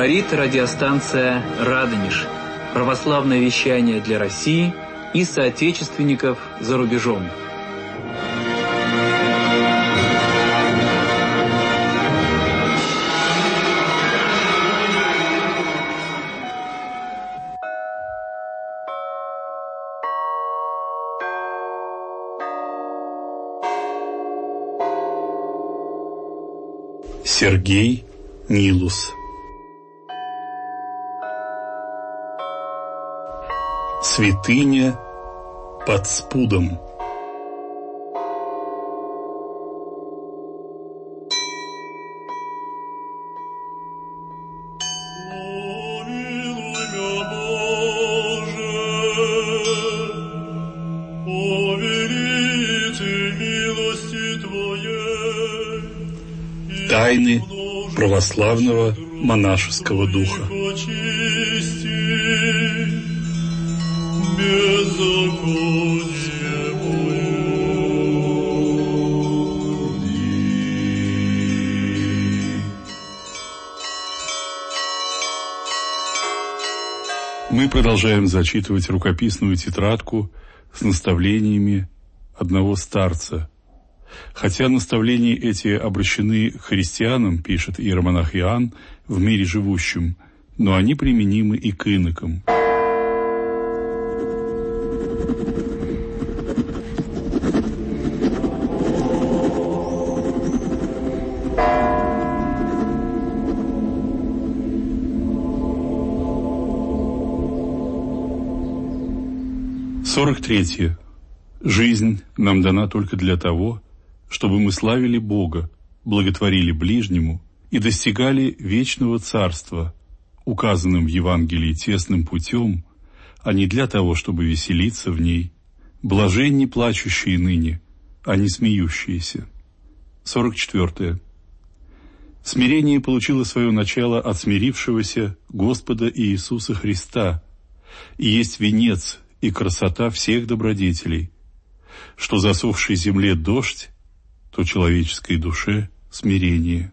Говорит радиостанция «Радонеж». Православное вещание для России и соотечественников за рубежом. Сергей Нилус. Святыня под спудом. Тайны православного монашеского духа. Мы продолжаем зачитывать рукописную тетрадку с наставлениями одного старца. Хотя наставления эти обращены к христианам, пишет иеромонах Иоанн, в мире живущем, но они применимы и к инокам. Сорок-третье. Жизнь нам дана только для того, чтобы мы славили Бога, благотворили ближнему и достигали вечного царства, указанным в Евангелии тесным путем, а не для того, чтобы веселиться в ней. Блаженни плачущие ныне, а не смеющиеся. 44. Смирение получило свое начало от смирившегося Господа Иисуса Христа и есть венец и красота всех добродетелей, что засохшей земле дождь, то человеческой душе смирение.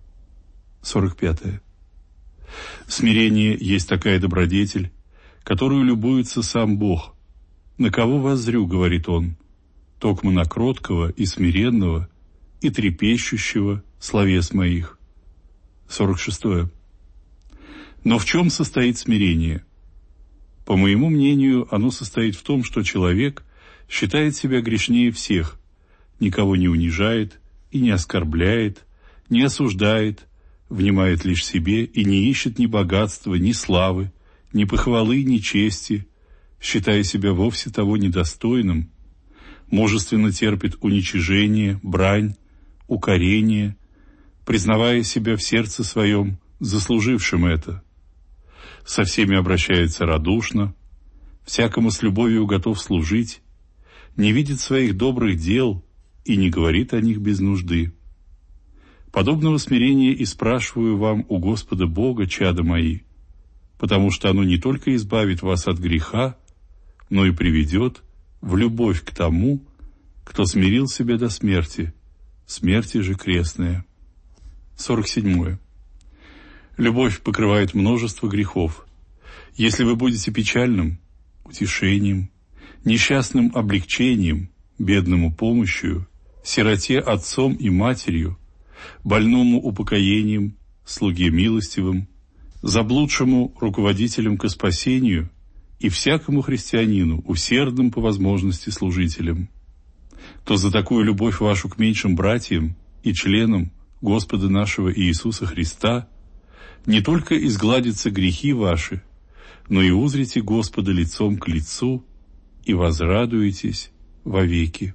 45. Смирение есть такая добродетель, которую любуется сам Бог. «На кого воззрю, — говорит он, — токмо на кроткого и смиренного и трепещущего словес моих». 46. Но в чем состоит смирение? По моему мнению, оно состоит в том, что человек считает себя грешнее всех, никого не унижает и не оскорбляет, не осуждает, внимает лишь себе и не ищет ни богатства, ни славы, ни похвалы, ни чести, считая себя вовсе того недостойным, мужественно терпит уничижение, брань, укорение, признавая себя в сердце своем заслужившим это. Со всеми обращается радушно, всякому с любовью готов служить, не видит своих добрых дел и не говорит о них без нужды. Подобного смирения и спрашиваю вам у Господа Бога, чада мои, потому что оно не только избавит вас от греха, но и приведет в любовь к тому, кто смирил себя до смерти, смерти же крестная. 47. Любовь покрывает множество грехов. Если вы будете печальным — утешением, несчастным — облегчением, бедному — помощью, сироте — отцом и матерью, больному — упокоением, слуге — милостивым, заблудшему — руководителем ко спасению и всякому христианину — усердным по возможности служителем, то за такую любовь вашу к меньшим братьям и членам Господа нашего Иисуса Христа не только изгладятся грехи ваши, но и узрите Господа лицом к лицу и возрадуетесь вовеки.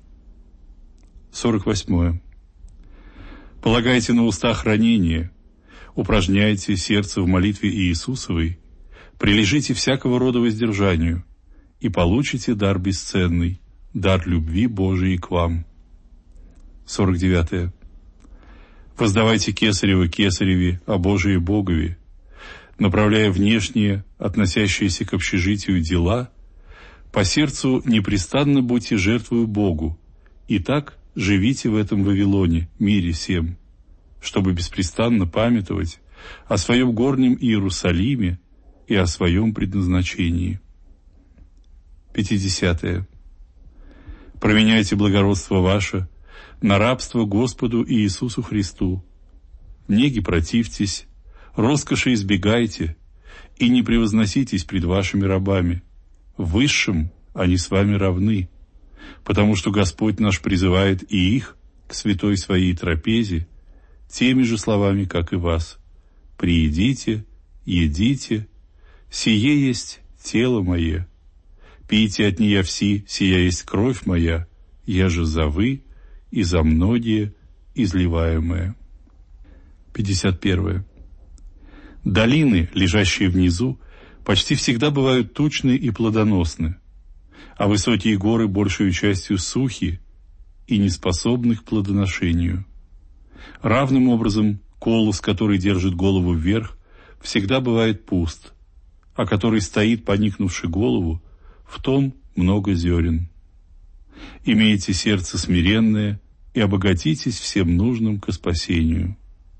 48. Полагайте на уста хранение, упражняйте сердце в молитве Иисусовой, прилежите всякого рода воздержанию и получите дар бесценный, дар любви Божией к вам. 49. Воздавайте Кесарево Кесареве, а Божие Богове, направляя внешние, относящиеся к общежитию дела, по сердцу непрестанно будьте жертвою Богу, и так живите в этом Вавилоне, мире сем, чтобы беспрестанно памятовать о своем горнем Иерусалиме и о своем предназначении. 50. Променяйте благородство ваше на рабство Господу Иисусу Христу. Неги противьтесь, роскоши избегайте и не превозноситесь пред вашими рабами. Высшим они с вами равны, потому что Господь наш призывает и их к святой своей трапезе теми же словами, как и вас. Приидите, едите, сие есть тело мое. Пейте от нея все, сия есть кровь моя, я же за вы и за многие изливаемая. 51. Долины, лежащие внизу, почти всегда бывают тучны и плодоносны, а высокие горы большей частью сухи и неспособны к плодоношению. Равным образом, колос, который держит голову вверх, всегда бывает пуст, а который стоит, поникнувши голову, в том много зерен. Имейте сердце смиренное и обогатитесь всем нужным ко спасению.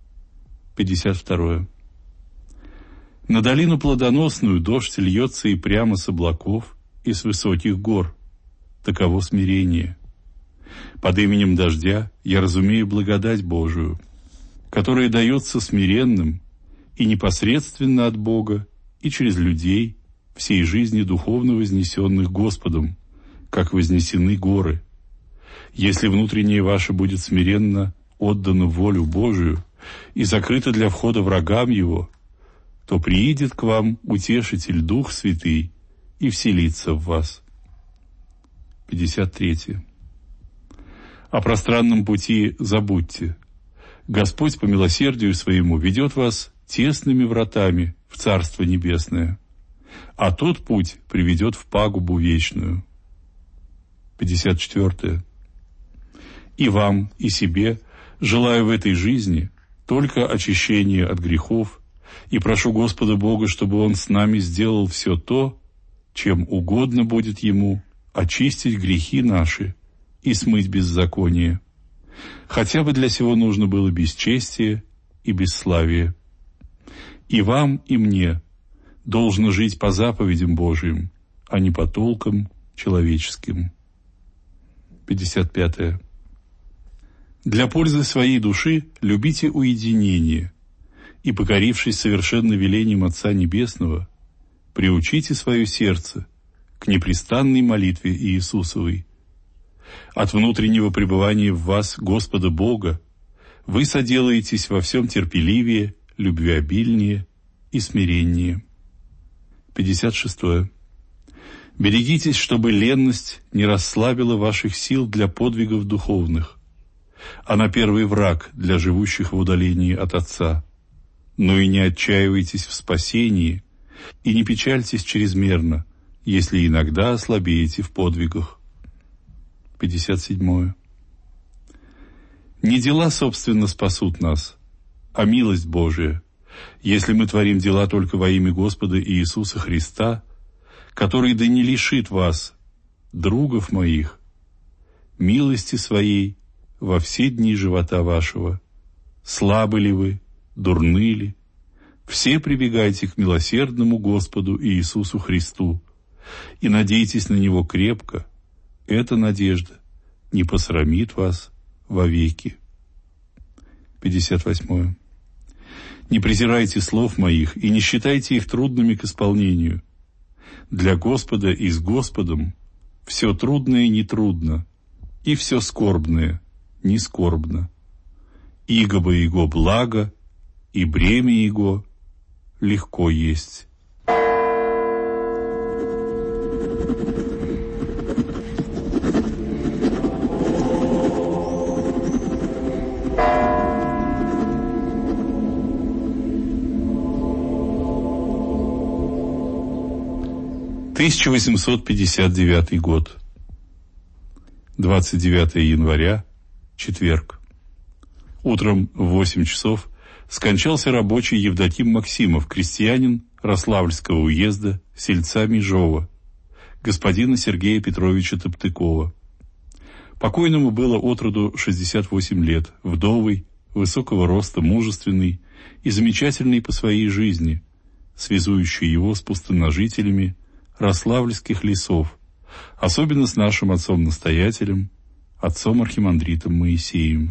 52. На долину плодоносную дождь льется и прямо с облаков, и с высоких гор. Таково смирение. Под именем дождя я разумею благодать Божию, которая дается смиренным и непосредственно от Бога и через людей, всей жизни духовно вознесенных Господом, как вознесены горы. Если внутреннее ваше будет смиренно отдано в волю Божию и закрыто для входа врагам Его, то приидет к вам Утешитель Дух Святый и вселится в вас. 53. О пространном пути забудьте. Господь по милосердию Своему ведет вас тесными вратами в Царство Небесное, а тот путь приведет в пагубу вечную. 54. И вам, и себе желаю в этой жизни только очищения от грехов, и прошу Господа Бога, чтобы Он с нами сделал все то, чем угодно будет Ему очистить грехи наши и смыть беззаконие. Хотя бы для сего нужно было бесчестие и бесславие. И вам, и мне должно жить по заповедям Божиим, а не по толкам человеческим. 55. Для пользы своей души любите уединение, и, покорившись совершенно велением Отца Небесного, приучите свое сердце к непрестанной молитве Иисусовой. От внутреннего пребывания в вас Господа Бога вы соделаетесь во всем терпеливее, любвеобильнее и смиреннее. 56. Берегитесь, чтобы ленность не расслабила ваших сил для подвигов духовных. Она первый враг для живущих в удалении от Отца. Но и не отчаивайтесь в спасении, и не печальтесь чрезмерно, если иногда ослабеете в подвигах. 57. Не дела, собственно, спасут нас, а милость Божия, если мы творим дела только во имя Господа Иисуса Христа, который да не лишит вас, другов моих, милости своей во все дни живота вашего. Слабы ли вы, дурны ли? Все прибегайте к милосердному Господу Иисусу Христу и надейтесь на Него крепко. Эта надежда не посрамит вас вовеки. 58. Не презирайте слов моих и не считайте их трудными к исполнению. Для Господа и с Господом все трудное не трудно, и все скорбное не скорбно. Иго Его благо, и бремя Его легко есть. (1859 год). 29 января, четверг. Утром в 8 часов скончался рабочий Евдоким Максимов, крестьянин Рославльского уезда, сельца Межова, господина Сергея Петровича Топтыкова. Покойному было от роду 68 лет, вдовый, высокого роста, мужественный и замечательный по своей жизни, связующий его с пустынножителями рославльских лесов, особенно с нашим отцом-настоятелем, отцом-архимандритом Моисеем.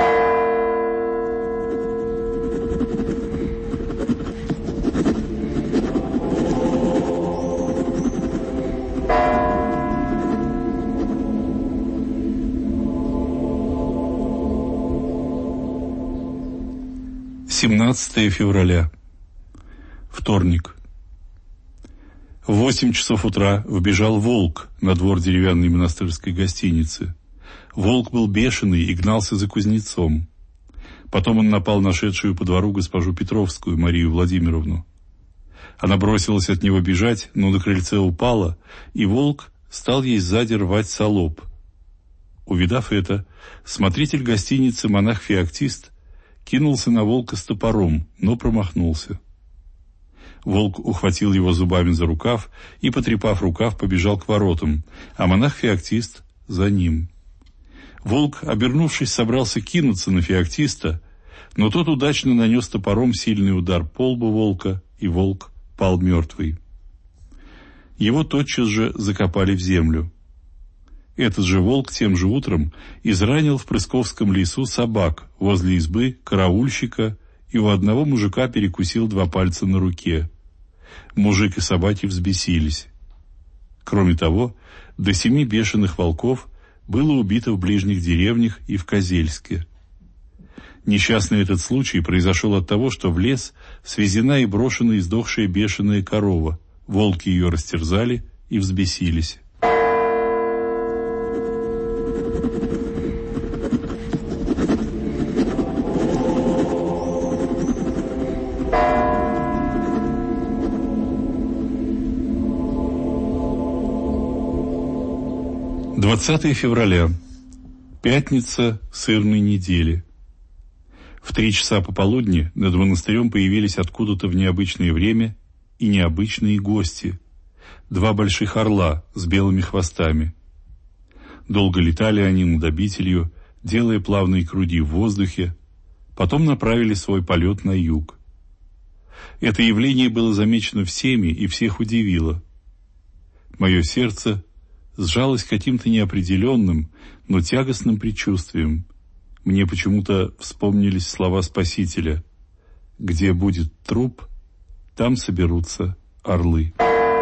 Февраля. Вторник. В 8 часов утра вбежал волк на двор деревянной монастырской гостиницы. Волк был бешеный и гнался за кузнецом. Потом он напал на шедшую по двору госпожу Петровскую, Марию Владимировну. Она бросилась от него бежать, но на крыльце упала, и волк стал ей сзади рвать салоп. Увидав это, смотритель гостиницы, монах-феоктист, кинулся на волка с топором, но промахнулся. Волк ухватил его зубами за рукав и, потрепав рукав, побежал к воротам, а монах-феоктист за ним. Волк, обернувшись, собрался кинуться на феоктиста, но тот удачно нанес топором сильный удар по лбу волка, и волк пал мертвый. Его тотчас же закопали в землю. Этот же волк тем же утром изранил в Прысковском лесу собак возле избы караульщика и у одного мужика перекусил 2 пальца на руке. Мужик и собаки взбесились. Кроме того, до 7 бешеных волков было убито в ближних деревнях и в Козельске. Несчастный этот случай произошел от того, что в лес свезена и брошена издохшая бешеная корова. Волки ее растерзали и взбесились. Февраля. Пятница сырной недели. В 3 часа пополудни над монастырем появились откуда-то в необычное время и необычные гости. 2 больших орла с белыми хвостами. Долго летали они над обителью, делая плавные круги в воздухе, потом направили свой полет на юг. Это явление было замечено всеми и всех удивило. Мое сердце сжалось каким-то неопределенным, но тягостным предчувствием. Мне почему-то вспомнились слова Спасителя: «Где будет труп, там соберутся орлы».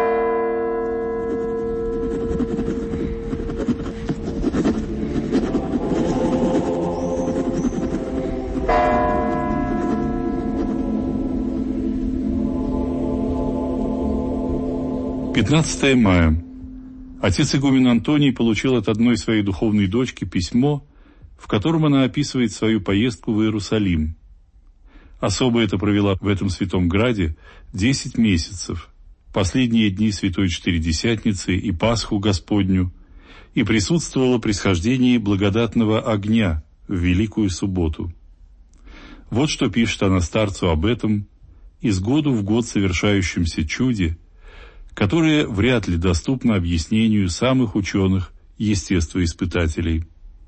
Мая. Отец игумен Антоний получил от одной своей духовной дочки письмо, в котором она описывает свою поездку в Иерусалим. Особо это провела в этом святом граде 10 месяцев, последние дни Святой Четыредесятницы и Пасху Господню, и присутствовала при схождении благодатного огня в Великую Субботу. Вот что пишет она старцу об этом, из года в год совершающемся чуде, которое вряд ли доступно объяснению самых ученых естествоиспытателей.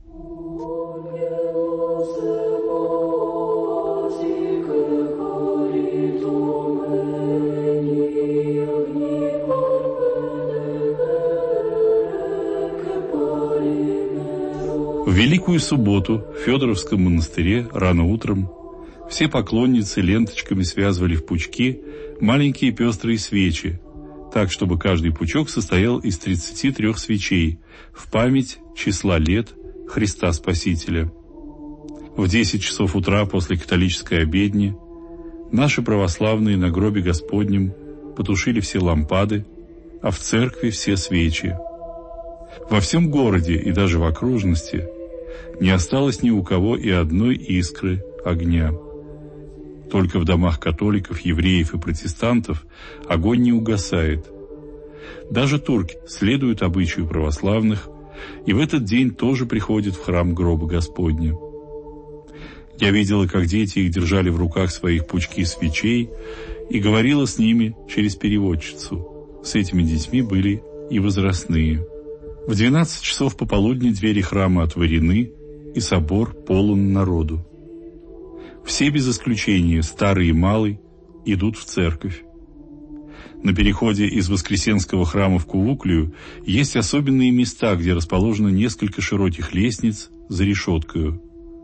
В Великую Субботу в Федоровском монастыре рано утром все поклонницы ленточками связывали в пучки маленькие пестрые свечи, так, чтобы каждый пучок состоял из 33 свечей в память числа лет Христа Спасителя. В 10 часов утра после католической обедни наши православные на гробе Господнем потушили все лампады, а в церкви все свечи. Во всем городе и даже в окружности не осталось ни у кого и одной искры огня. Только в домах католиков, евреев и протестантов огонь не угасает. Даже турки следуют обычаю православных и в этот день тоже приходят в храм гроба Господня. Я видела, как дети их держали в руках своих пучки свечей и говорила с ними через переводчицу. С этими детьми были и возрастные. В 12 часов пополудни двери храма отворены, и собор полон народу. Все без исключения, старый и малый, идут в церковь. На переходе из Воскресенского храма в Кувуклию есть особенные места, где расположено несколько широких лестниц за решеткою.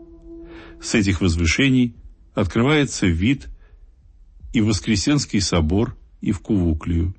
С этих возвышений открывается вид и в Воскресенский собор, и в Кувуклию.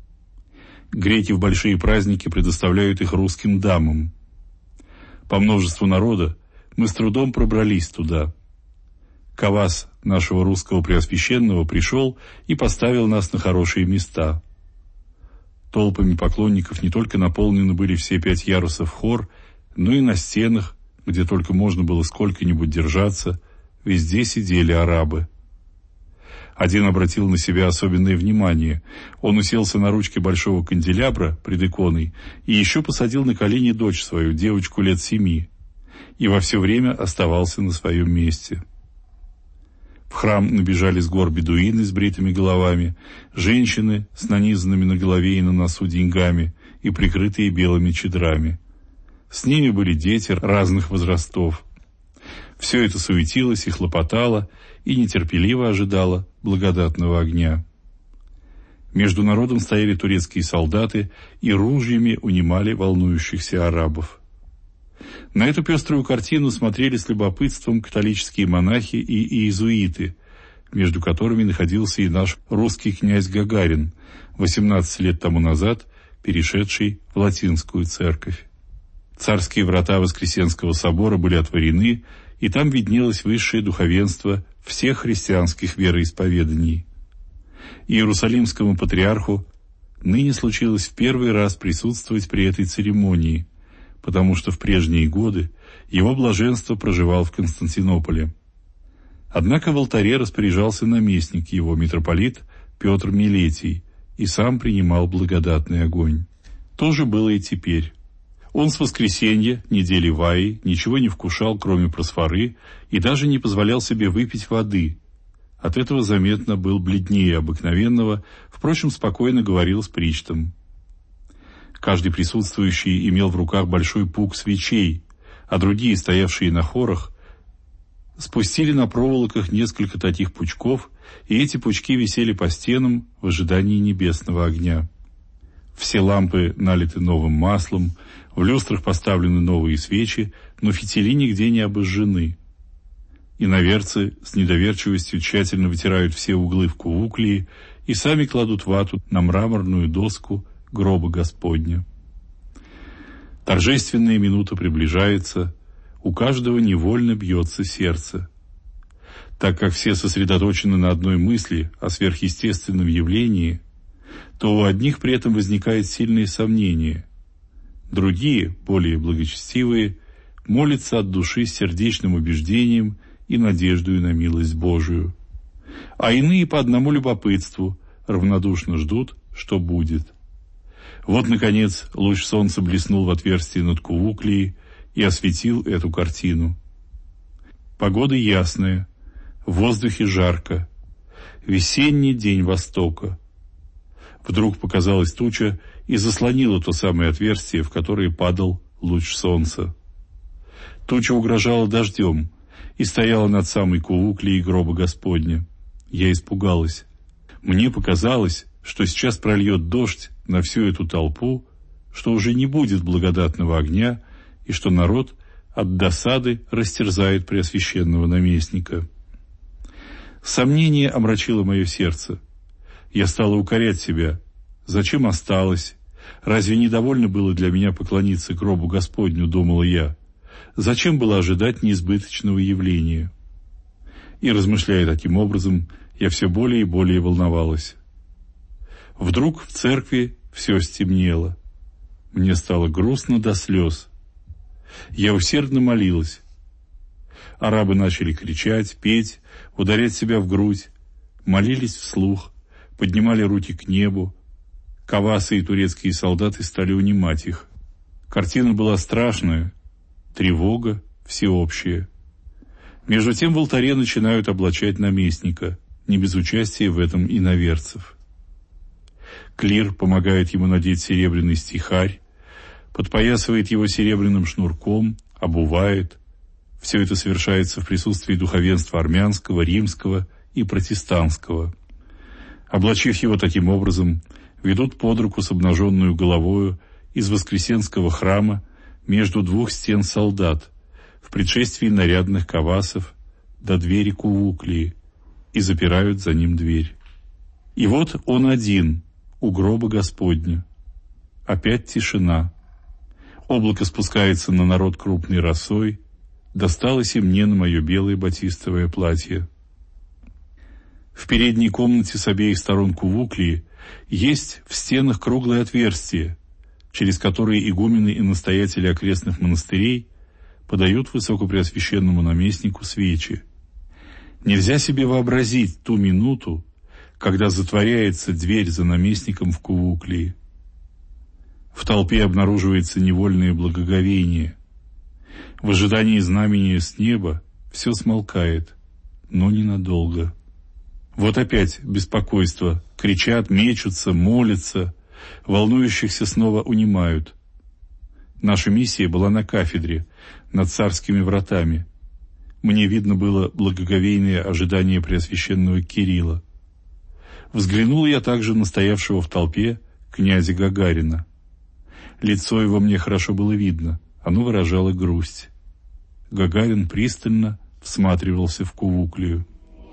Греки в большие праздники предоставляют их русским дамам. По множеству народа мы с трудом пробрались туда. Кавас нашего русского преосвященного пришел и поставил нас на хорошие места. Толпами поклонников не только наполнены были все 5 ярусов хор, но и на стенах, где только можно было сколько-нибудь держаться, везде сидели арабы. Один обратил на себя особенное внимание. Он уселся на ручке большого канделябра пред иконой и еще посадил на колени дочь свою, девочку лет 7, и во все время оставался на своем месте. В храм набежали с гор бедуины с бритыми головами, женщины с нанизанными на голове и на носу деньгами и прикрытые белыми чадрами. С ними были дети разных возрастов. Все это суетилось и хлопотало, и нетерпеливо ожидало благодатного огня. Между народом стояли турецкие солдаты и ружьями унимали волнующихся арабов. На эту пеструю картину смотрели с любопытством католические монахи и иезуиты, между которыми находился и наш русский князь Гагарин, 18 лет тому назад перешедший в латинскую церковь. Царские врата Воскресенского собора были отворены, и там виднелось высшее духовенство всех христианских вероисповеданий. Иерусалимскому патриарху ныне случилось в первый раз присутствовать при этой церемонии, потому что в прежние годы его блаженство проживал в Константинополе. Однако в алтаре распоряжался наместник его, митрополит Петр Милетий, и сам принимал благодатный огонь. То же было и теперь. Он с воскресенья, недели Ваи, ничего не вкушал, кроме просфоры, и даже не позволял себе выпить воды. От этого заметно был бледнее обыкновенного, впрочем, спокойно говорил с причтом. Каждый присутствующий имел в руках большой пук свечей, а другие, стоявшие на хорах, спустили на проволоках несколько таких пучков, и эти пучки висели по стенам в ожидании небесного огня. Все лампы налиты новым маслом, в люстрах поставлены новые свечи, но фитили нигде не обожжены. Иноверцы с недоверчивостью тщательно вытирают все углы в Кувуклии и сами кладут вату на мраморную доску гроба Господня. Торжественная минута приближается, у каждого невольно бьется сердце. Так как все сосредоточены на одной мысли о сверхъестественном явлении, то у одних при этом возникает сильное сомнение. Другие, более благочестивые, молятся от души с сердечным убеждением и надеждою на милость Божию. А иные по одному любопытству равнодушно ждут, что будет. Вот, наконец, луч солнца блеснул в отверстии над Кувуклией и осветил эту картину. Погода ясная, в воздухе жарко, весенний день Востока. Вдруг показалась туча и заслонила то самое отверстие, в которое падал луч солнца. Туча угрожала дождем и стояла над самой Кувуклией гроба Господня. Я испугалась. Мне показалось, что сейчас прольет дождь на всю эту толпу, что уже не будет благодатного огня и что народ от досады растерзает преосвященного наместника. Сомнение омрачило мое сердце. Я стала укорять себя. Зачем осталось? Разве недовольно было для меня поклониться гробу Господню, думала я. Зачем было ожидать неизбыточного явления? И, размышляя таким образом, я все более и более волновалась. Вдруг в церкви все стемнело. Мне стало грустно до слез. Я усердно молилась. Арабы начали кричать, петь, ударять себя в грудь, молились вслух, поднимали руки к небу. Кавасы и турецкие солдаты стали унимать их. Картина была страшная, тревога всеобщая. Между тем в алтаре начинают облачать наместника, не без участия в этом иноверцев. Клир помогает ему надеть серебряный стихарь, подпоясывает его серебряным шнурком, обувает. Все это совершается в присутствии духовенства армянского, римского и протестантского. Облачив его таким образом, ведут под руку с обнаженную головою из Воскресенского храма между двух стен солдат в предшествии нарядных кавасов до двери Кувуклии и запирают за ним дверь. И вот он один у гроба Господня. Опять тишина. Облако спускается на народ крупной росой. Досталось и мне на мое белое батистовое платье. В передней комнате с обеих сторон Кувуклии есть в стенах круглое отверстие, через которое игумены и настоятели окрестных монастырей подают высокопреосвященному наместнику свечи. Нельзя себе вообразить ту минуту, когда затворяется дверь за наместником в Кувуклии. В толпе обнаруживается невольное благоговение. В ожидании знамения с неба все смолкает, но ненадолго. Вот опять беспокойство. Кричат, мечутся, молятся. Волнующихся снова унимают. Наша миссия была на кафедре, над царскими вратами. Мне видно было благоговейное ожидание преосвященного Кирилла. Взглянул я также на стоявшего в толпе князя Гагарина. Лицо его мне хорошо было видно, оно выражало грусть. Гагарин пристально всматривался в Кувуклию.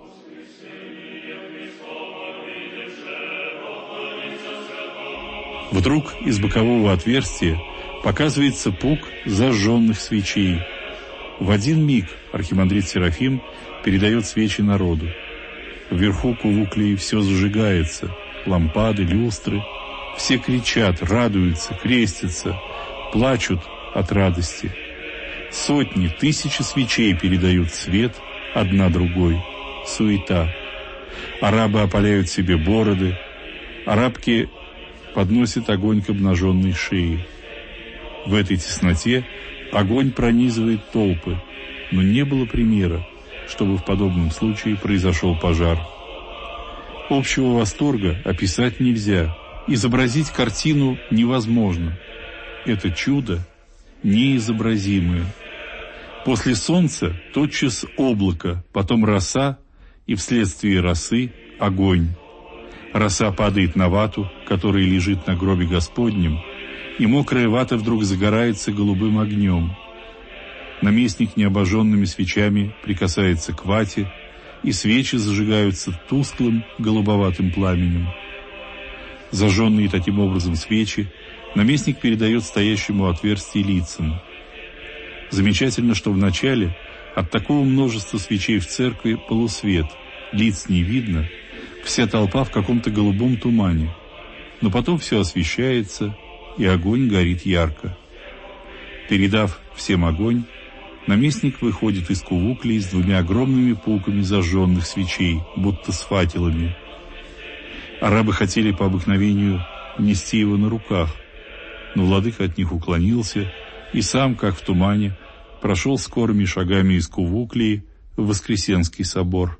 Вдруг из бокового отверстия показывается пук зажженных свечей. В один миг архимандрит Серафим передает свечи народу. Вверху Кувуклии все зажигается, лампады, люстры. Все кричат, радуются, крестятся, плачут от радости. Сотни, тысячи свечей передают свет одна другой. Суета. Арабы опаляют себе бороды. Арабки подносят огонь к обнаженной шее. В этой тесноте огонь пронизывает толпы, но не было примера, чтобы в подобном случае произошел пожар. Общего восторга описать нельзя, изобразить картину невозможно. Это чудо неизобразимое. После солнца тотчас облако, потом роса, и вследствие росы огонь. Роса падает на вату, которая лежит на гробе Господнем, и мокрая вата вдруг загорается голубым огнем. Наместник необожженными свечами прикасается к вате, и свечи зажигаются тусклым голубоватым пламенем. Зажженные таким образом свечи наместник передает стоящему у отверстия лицам. Замечательно, что вначале от такого множества свечей в церкви полусвет, лиц не видно, вся толпа в каком-то голубом тумане, но потом все освещается, и огонь горит ярко. Передав всем огонь, наместник выходит из Кувуклии с двумя огромными пуками зажженных свечей, будто с факелами. Арабы хотели по обыкновению нести его на руках, но владыка от них уклонился и сам, как в тумане, прошел скорыми шагами из Кувуклии в Воскресенский собор.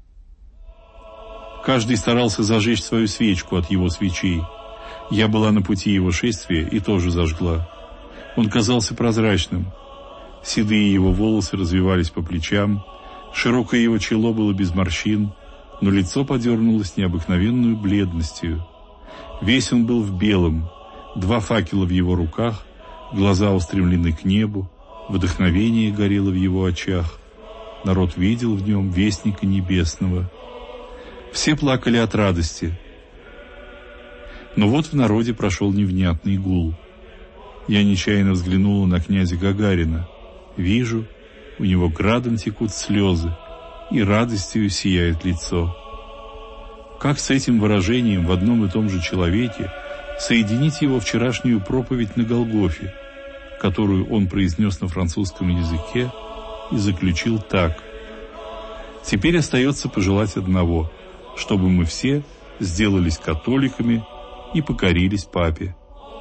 Каждый старался зажечь свою свечку от его свечей. Я была на пути его шествия и тоже зажгла. Он казался прозрачным. Седые его волосы развивались по плечам, широкое его чело было без морщин, но лицо подернулось необыкновенную бледностью. Весь он был в белом, 2 факела в его руках, глаза устремлены к небу, вдохновение горело в его очах. Народ видел в нем вестника небесного. Все плакали от радости. Но вот в народе прошел невнятный гул. Я нечаянно взглянула на князя Гагарина. Вижу, у него градом текут слезы, и радостью сияет лицо. Как с этим выражением в одном и том же человеке соединить его вчерашнюю проповедь на Голгофе, которую он произнес на французском языке и заключил так: «Теперь остается пожелать одного, чтобы мы все сделались католиками и покорились папе».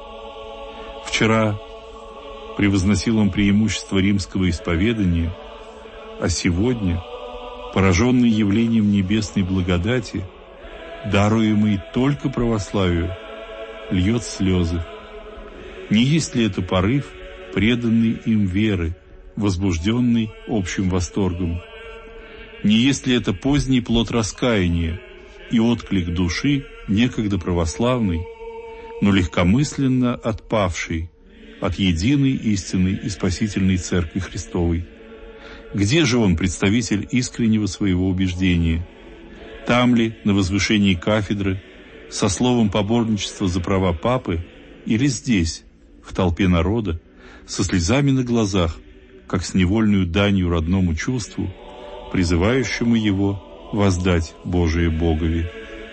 Вчера превозносил он преимущество римского исповедания, а сегодня, пораженный явлением небесной благодати, даруемый только православию, льет слезы. Не есть ли это порыв преданной им веры возбужденный общим восторгом? Не есть ли это поздний плод раскаяния и отклик души, некогда православной, но легкомысленно отпавшей от единой истинной и спасительной Церкви Христовой? Где же он, представитель искреннего своего убеждения? Там ли, на возвышении кафедры, со словом поборничества за права папы, или здесь, в толпе народа, со слезами на глазах, как с невольную данью родному чувству, призывающему его воздать Божие Богови?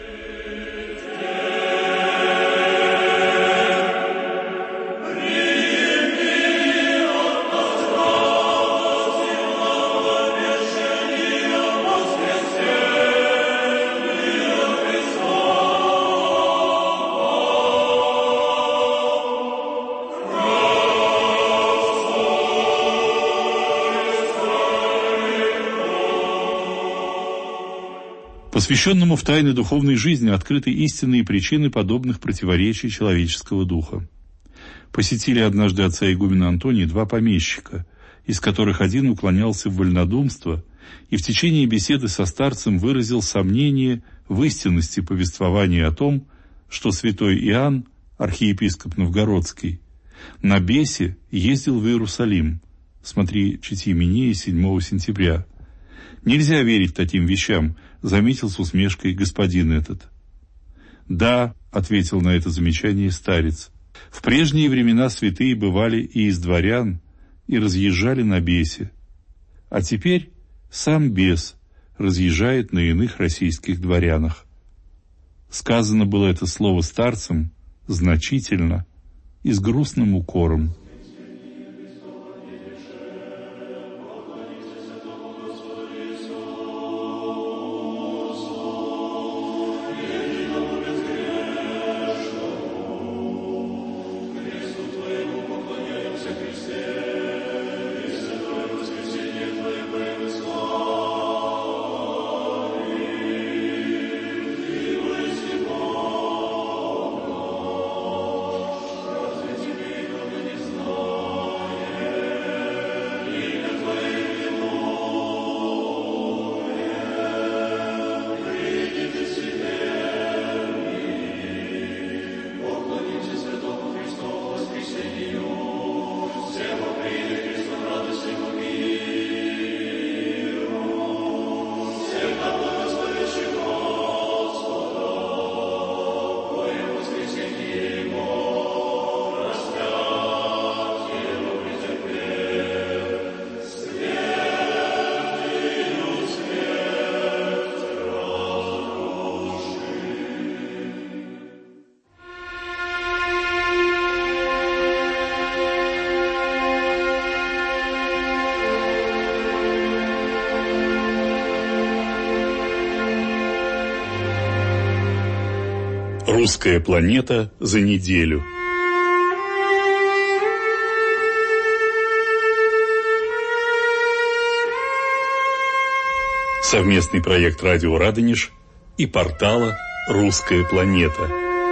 Посвященному в тайны духовной жизни открыты истинные причины подобных противоречий человеческого духа. Посетили однажды отца игумена Антония два помещика, из которых один уклонялся в вольнодумство и в течение беседы со старцем выразил сомнение в истинности повествования о том, что святой Иоанн, архиепископ Новгородский, на бесе ездил в Иерусалим. Смотри Читьи Минеи 7 сентября. Нельзя верить таким вещам, заметил с усмешкой господин этот. Да, ответил на это замечание старец. В прежние времена святые бывали и из дворян, и разъезжали на бесе. А теперь сам бес разъезжает на иных российских дворянах. Сказано было это слово старцем значительно и с грустным укором. Русская планета за неделю. Совместный проект «Радио Радонеж» и портала «Русская планета».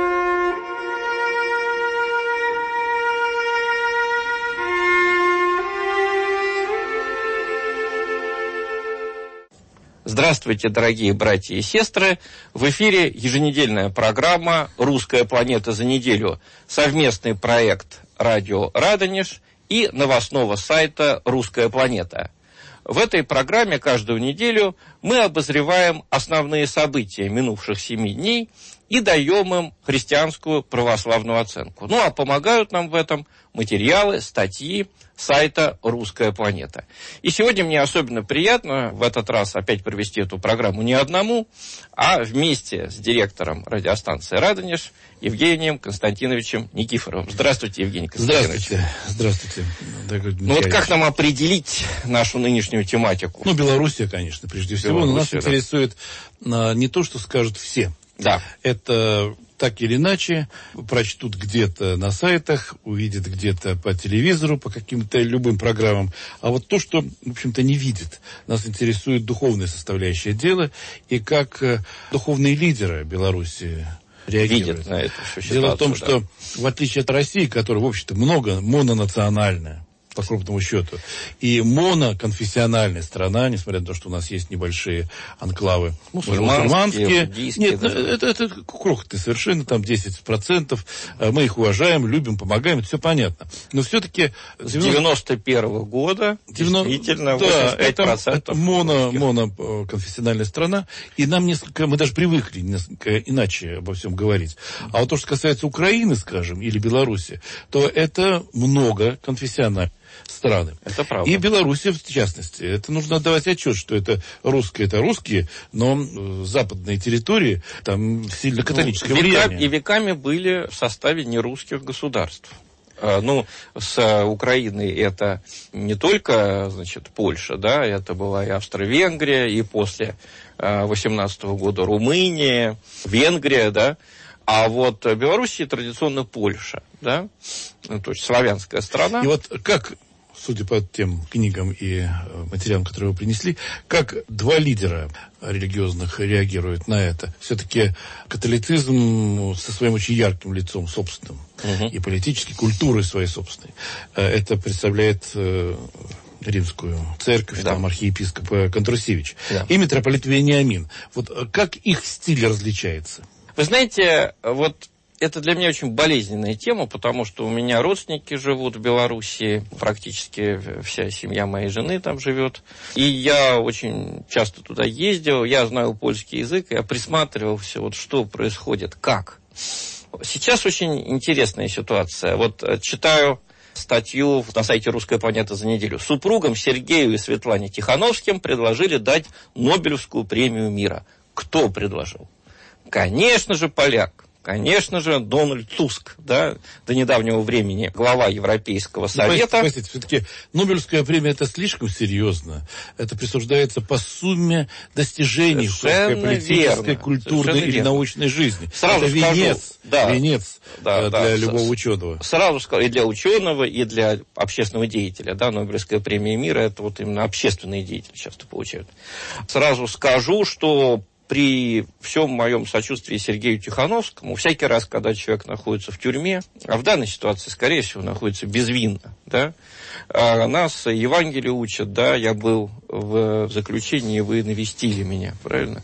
Здравствуйте, дорогие братья и сестры! В эфире еженедельная программа «Русская планета за неделю», совместный проект «Радио Радонеж» и новостного сайта «Русская планета». В этой программе каждую неделю мы обозреваем основные события минувших 7 дней и даем им христианскую православную оценку. Ну а помогают нам в этом материалы, статьи сайта «Русская планета». И сегодня мне особенно приятно в этот раз опять провести эту программу не одному, а вместе с директором радиостанции «Радонеж» Евгением Константиновичем Никифоровым. Здравствуйте, Евгений Константинович. Здравствуйте. Ну вот как нам определить нашу нынешнюю тематику? Ну, Белоруссия, конечно, прежде всего. Но нас интересует не то, что скажут все. Да. Это так или иначе прочтут где-то на сайтах, увидят где-то по телевизору, по каким-то любым программам. А вот то, что, в общем-то, не видят. Нас интересует духовная составляющая дела и как духовные лидеры Беларуси реагируют. Видят на эту ситуацию. Дело в том, что в отличие от России, которая, в общем-то, много мононациональная, по крупному счету. И моноконфессиональная страна, несмотря на то, что у нас есть небольшие анклавы мусульманские. Нет, это крохотные совершенно, там 10%. Мы их уважаем, любим, помогаем, это все понятно. Но все-таки... С 91-го года действительно 85%. Это моноконфессиональная страна, и мы даже привыкли несколько иначе обо всем говорить. А вот то, что касается Украины, скажем, или Беларуси, то это многоконфессиональные страны. Это правда. И Беларусь, в частности. Это нужно отдавать отчет, что это русские, но западные территории, там сильно католическое влияние. И веками были в составе нерусских государств. С Украиной это не только, Польша, да, это была и Австро-Венгрия, и после 18 года Румыния, Венгрия, да, а вот Белоруссия традиционно Польша, да, то есть славянская страна. И вот как, судя по тем книгам и материалам, которые вы принесли, как два лидера религиозных реагируют на это? Все-таки католицизм со своим очень ярким лицом собственным, и политической культурой своей собственной. Это представляет римскую церковь, да. Там архиепископ Контрусевич, да. И митрополит Вениамин. Вот как их стиль различается? Вы знаете, вот это для меня очень болезненная тема, потому что у меня родственники живут в Белоруссии, практически вся семья моей жены там живет. И я очень часто туда ездил, я знаю польский язык, я присматривался, вот что происходит, как. Сейчас очень интересная ситуация. Вот читаю статью на сайте «Русская планета» за неделю. Супругам Сергею и Светлане Тихановским предложили дать Нобелевскую премию мира. Кто предложил? Конечно же, поляк. Конечно же, Дональд Туск, да, до недавнего времени глава Европейского Совета. Простите, все-таки Нобелевская премия это слишком серьезно. Это присуждается по сумме достижений политической, культурной или научной жизни. Сразу это скажу, венец для любого ученого. Сразу скажу, и для ученого, и для общественного деятеля. Да, Нобелевская премия мира, это вот именно общественные деятели часто получают. Сразу скажу, что при всем моем сочувствии Сергею Тихановскому, всякий раз, когда человек находится в тюрьме, а в данной ситуации, скорее всего, находится безвинно, да, нас Евангелие учат, да, я был в заключении, вы навестили меня, правильно?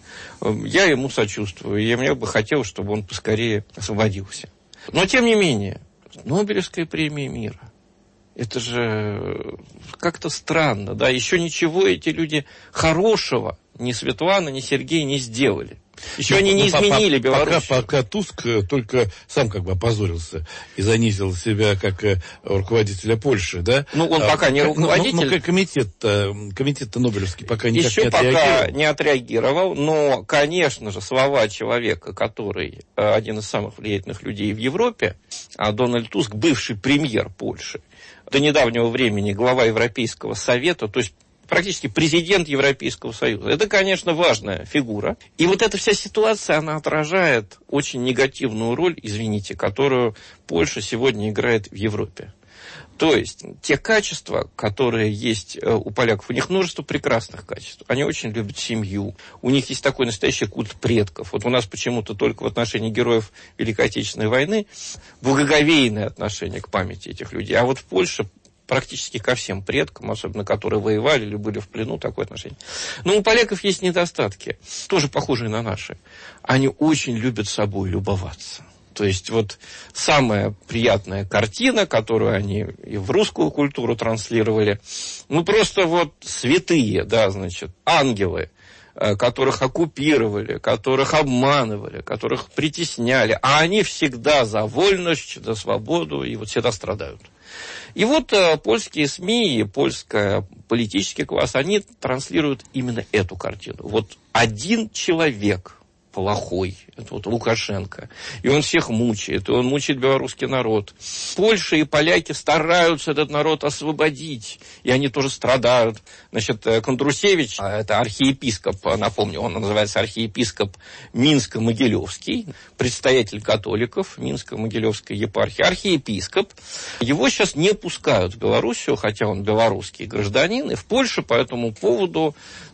Я ему сочувствую, и мне бы хотелось, чтобы он поскорее освободился. Но, тем не менее, Нобелевская премия мира, это же как-то странно, да, еще ничего эти люди хорошего ни Светлана, ни Сергей не сделали. Еще они не изменили Беларусь. Пока Туск только сам как бы опозорился и занизил себя как руководителя Польши, да? Ну, он пока не руководитель. Но комитет-то Нобелевский пока никак еще не отреагировал. Пока не отреагировал, но, конечно же, слова человека, который один из самых влиятельных людей в Европе, а Дональд Туск, бывший премьер Польши, до недавнего времени глава Европейского Совета, то есть практически президент Европейского Союза. Это, конечно, важная фигура. И вот эта вся ситуация, она отражает очень негативную роль, извините, которую Польша сегодня играет в Европе. То есть, те качества, которые есть у поляков, у них множество прекрасных качеств. Они очень любят семью. У них есть такой настоящий культ предков. Вот у нас почему-то только в отношении героев Великой Отечественной войны благоговейное отношение к памяти этих людей. А вот в Польше практически ко всем предкам, особенно которые воевали или были в плену, такое отношение. Но у поляков есть недостатки, тоже похожие на наши. Они очень любят собой любоваться. То есть вот самая приятная картина, которую они и в русскую культуру транслировали, ну просто вот святые, да, значит, ангелы, которых оккупировали, которых обманывали, которых притесняли, а они всегда за вольность, за свободу и вот всегда страдают. И вот польские СМИ и польский политический класс, они транслируют именно эту картину. Вот один человек плохой, это вот Лукашенко, и он всех мучает, и он мучает белорусский народ. Польша и поляки стараются этот народ освободить, и они тоже страдают. Значит, Контрусевич, это архиепископ, напомню, он называется архиепископ Минско-Могилевский, предстоятель католиков Минско-Могилевской епархии, архиепископ. Его сейчас не пускают в Белоруссию, хотя он белорусский гражданин, и в Польше по этому поводу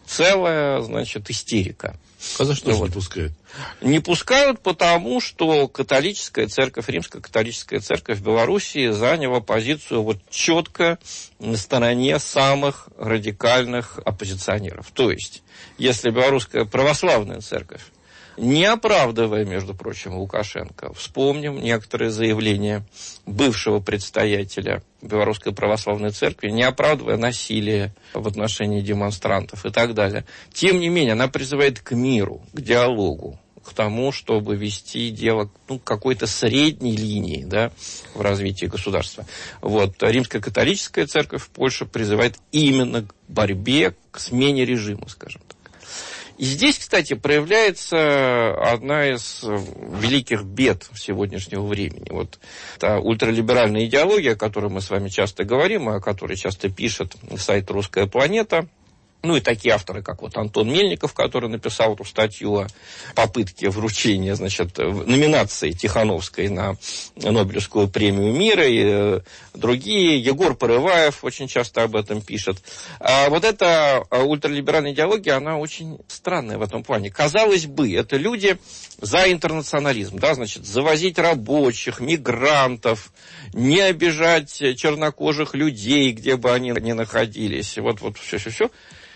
целая, значит, истерика. А за что же не пускают? Не пускают, потому что католическая церковь, римская католическая церковь в Белоруссии заняла позицию вот четко на стороне самых радикальных оппозиционеров. То есть, если белорусская православная церковь, не оправдывая, между прочим, Лукашенко, вспомним некоторые заявления бывшего предстоятеля Белорусской православной церкви, не оправдывая насилие в отношении демонстрантов и так далее. Тем не менее, она призывает к миру, к диалогу, к тому, чтобы вести дело к какой-то средней линии, да, в развитии государства. Вот. Римская католическая церковь в Польше призывает именно к борьбе, к смене режима, скажем так. И здесь, кстати, проявляется одна из великих бед сегодняшнего времени. Вот та ультралиберальная идеология, о которой мы с вами часто говорим, и о которой часто пишет сайт «Русская планета». Ну и такие авторы, как вот Антон Мельников, который написал эту статью о попытке вручения, значит, номинации Тихановской на Нобелевскую премию мира, и другие. Егор Порываев очень часто об этом пишет. А вот эта ультралиберальная идеология, она очень странная в этом плане. Казалось бы, это люди за интернационализм, да, значит, завозить рабочих, мигрантов, не обижать чернокожих людей, где бы они ни находились. Вот все.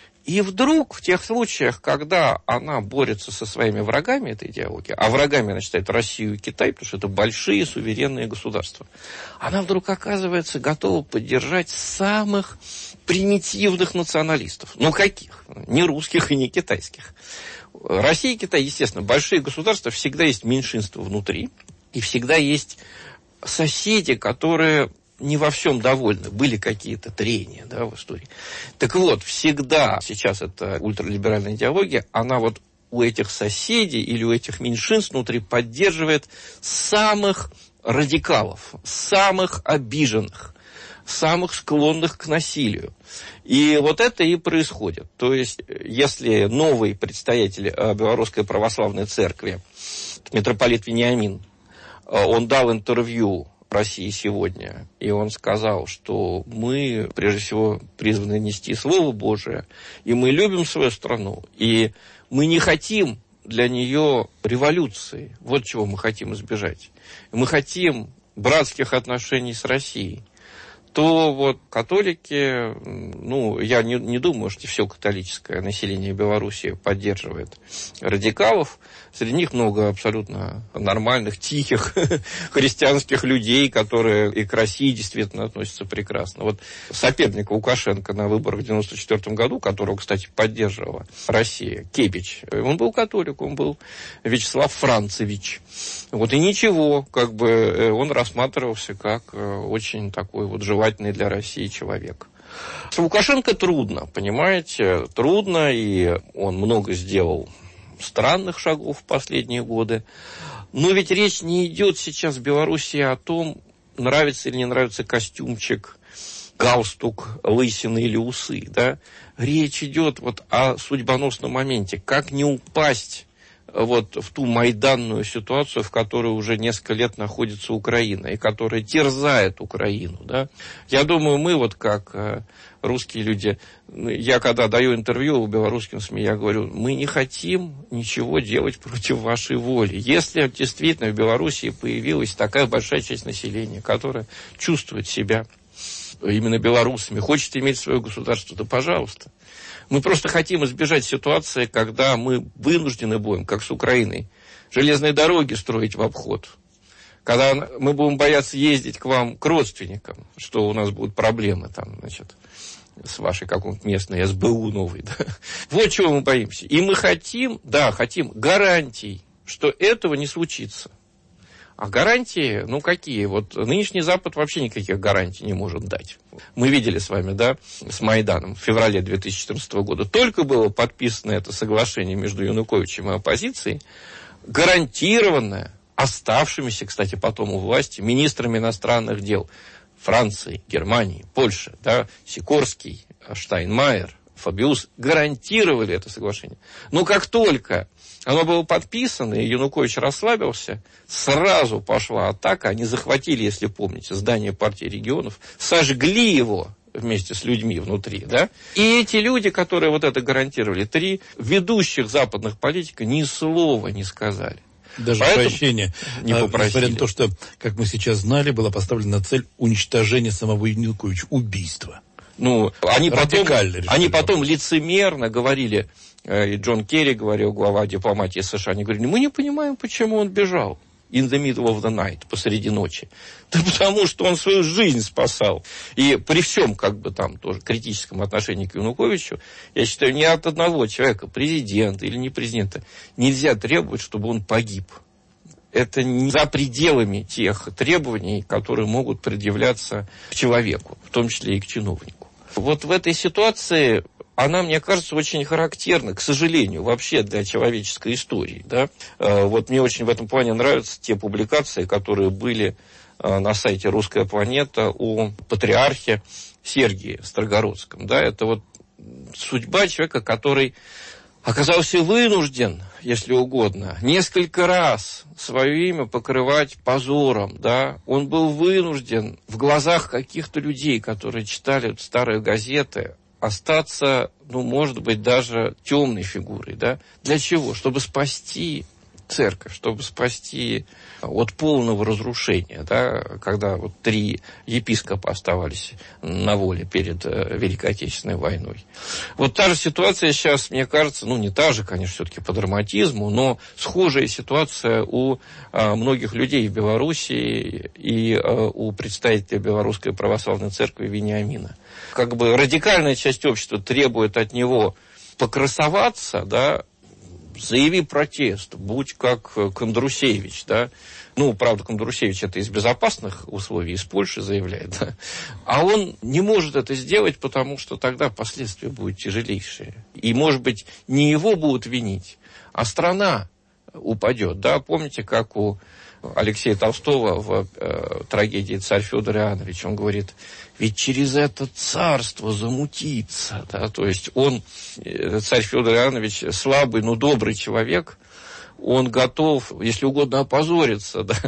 И вдруг, в тех случаях, когда она борется со своими врагами, эта идеология, а врагами она считает Россию и Китай, потому что это большие суверенные государства, она вдруг оказывается готова поддержать самых примитивных националистов. Ну, каких? Не русских и не китайских. Россия и Китай, естественно, большие государства, всегда есть меньшинство внутри, и всегда есть соседи, которые не во всем довольны. Были какие-то трения, да, в истории. Так вот, всегда сейчас эта ультралиберальная идеология, она вот у этих соседей или у этих меньшинств внутри поддерживает самых радикалов, самых обиженных, самых склонных к насилию. И вот это и происходит. То есть, если новый представитель Белорусской православной церкви, митрополит Вениамин, он дал интервью России сегодня, и он сказал, что мы, прежде всего, призваны нести Слово Божие, и мы любим свою страну, и мы не хотим для нее революции. Вот чего мы хотим избежать. Мы хотим братских отношений с Россией. То вот католики, ну, я не думаю, что все католическое население Беларуси поддерживает радикалов. Среди них много абсолютно нормальных, тихих христианских людей, которые и к России действительно относятся прекрасно. Вот соперник Лукашенко на выборах в 1994 году, которого, кстати, поддерживала Россия, Кебич, он был католик, он был Вячеслав Францевич. Вот и ничего, как бы он рассматривался как очень такой вот желательный для России человек. С Лукашенко трудно, понимаете, трудно, и он много сделал странных шагов в последние годы. Но ведь речь не идет сейчас в Беларуси о том, нравится или не нравится костюмчик, галстук, лысины или усы, да? Речь идет вот о судьбоносном моменте, как не упасть вот в ту майданную ситуацию, в которой уже несколько лет находится Украина, и которая терзает Украину, да. Я думаю, мы вот как русские люди, я когда даю интервью белорусским СМИ, я говорю, мы не хотим ничего делать против вашей воли. Если действительно в Белоруссии появилась такая большая часть населения, которая чувствует себя именно белорусами, хочет иметь свое государство, да пожалуйста. Мы просто хотим избежать ситуации, когда мы вынуждены будем, как с Украиной, железные дороги строить в обход. Когда мы будем бояться ездить к вам, к родственникам, что у нас будут проблемы там, значит, с вашей какой-нибудь местной СБУ новой. Да? Вот чего мы боимся. И мы хотим гарантий, что этого не случится. А гарантии, ну какие? Вот нынешний Запад вообще никаких гарантий не может дать. Мы видели с вами, да, с Майданом в феврале 2014 года. Только было подписано это соглашение между Януковичем и оппозицией, гарантированное оставшимися, кстати, потом у власти, министрами иностранных дел Франции, Германии, Польши, да, Сикорский, Штайнмайер, Фабиус гарантировали это соглашение. Но как только оно было подписано, и Янукович расслабился, сразу пошла атака. Они захватили, если помните, здание партии регионов, сожгли его вместе с людьми внутри, да? И эти люди, которые вот это гарантировали, 3 ведущих западных политика ни слова не сказали. Даже прощения не попросили. Несмотря на то, что, как мы сейчас знали, была поставлена цель уничтожения самого Януковича, убийства. Ну, они потом лицемерно говорили, и Джон Керри говорил, глава дипломатии США, они говорили, мы не понимаем, почему он бежал. In the middle of the night, посреди ночи. Да потому что он свою жизнь спасал. И при всем, как бы там тоже критическом отношении к Януковичу, я считаю, ни от одного человека, президента или не президента, нельзя требовать, чтобы он погиб. Это не за пределами тех требований, которые могут предъявляться к человеку, в том числе и к чиновнику. Вот в этой ситуации она, мне кажется, очень характерна, к сожалению, вообще для человеческой истории. Да? Вот мне очень в этом плане нравятся те публикации, которые были на сайте «Русская планета» о патриархе Сергии Строгородском. Да? Это вот судьба человека, который оказался вынужден, если угодно, несколько раз свое имя покрывать позором. Да? Он был вынужден в глазах каких-то людей, которые читали старые газеты, остаться, ну, может быть, даже темной фигурой, да? Для чего? Чтобы спасти церковь, чтобы спасти от полного разрушения, да? Когда вот 3 епископа оставались на воле перед Великой Отечественной войной. Вот та же ситуация сейчас, мне кажется, ну, не та же, конечно, все-таки по драматизму, но схожая ситуация у многих людей в Белоруссии и у представителей Белорусской Православной Церкви Вениамина. Как бы радикальная часть общества требует от него покрасоваться, да, заяви протест, будь как Кондрусевич, да. Ну, правда, Кондрусевич это из безопасных условий, из Польши заявляет, да. А он не может это сделать, потому что тогда последствия будут тяжелейшие. И, может быть, не его будут винить, а страна упадет, да. Помните, как у Алексея Толстого в трагедии «Царь Федор Иоаннович», он говорит, ведь через это царство замутится, да, то есть он, царь Федор Иоаннович, слабый, но добрый человек, он готов, если угодно, опозориться, да,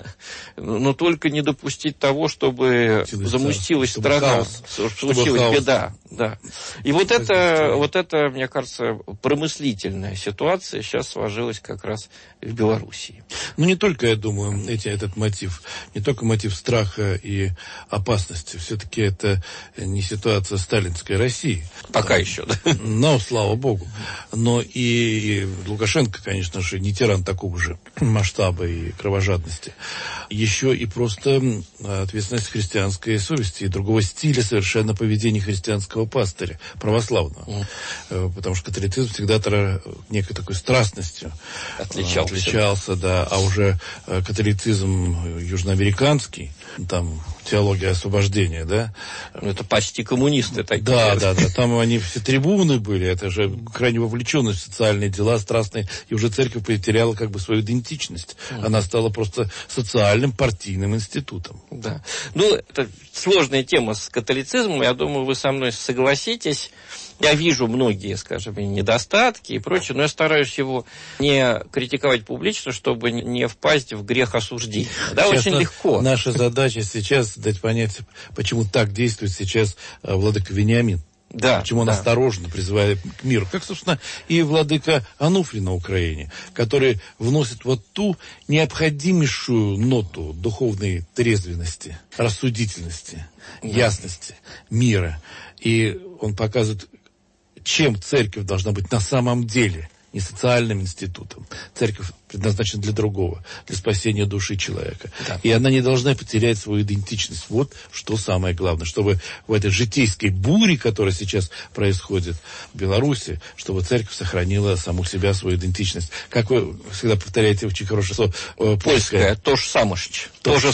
но только не допустить того, чтобы замустилась страна, чтобы случилась беда. Да. И вот это, мне кажется, промыслительная ситуация сейчас сложилась как раз в Белоруссии. Ну, не только, я думаю, этот мотив, не только мотив страха и опасности, все-таки это не ситуация сталинской России. Пока еще, да. Но, слава богу. Но и Лукашенко, конечно же, не тиран такого же масштаба и кровожадности. Еще и просто ответственность христианской совести и другого стиля совершенно поведения христианского пастыря, православного. Потому что католицизм всегда некой такой страстностью отличался, да. А уже католицизм южноамериканский, там теология освобождения, да. Ну, это почти коммунисты такие. Да. Там они все трибуны были, это же крайне вовлеченность в социальные дела, страстные. И уже церковь потеряла как бы свою идентичность. Она стала просто социальным партийным институтом. Да. Ну, это сложная тема с католицизмом. Я думаю, вы со мной согласитесь. Я вижу многие, скажем, недостатки и прочее, но я стараюсь его не критиковать публично, чтобы не впасть в грех осуждения. Да, очень легко. Наша задача сейчас дать понять, почему так действует сейчас владыка Вениамин. Да, почему он осторожно призывает к миру. Как, собственно, и владыка Ануфрий на Украине, который вносит вот ту необходимейшую ноту духовной трезвенности, рассудительности, ясности, мира. И он показывает, чем церковь должна быть на самом деле, не социальным институтом. Церковь предназначена для другого, для спасения души человека. Да. И она не должна потерять свою идентичность. Вот что самое главное, чтобы в этой житейской буре, которая сейчас происходит в Беларуси, чтобы церковь сохранила саму себя, свою идентичность. Как вы всегда повторяете очень хорошее слово. Польское, то же самость.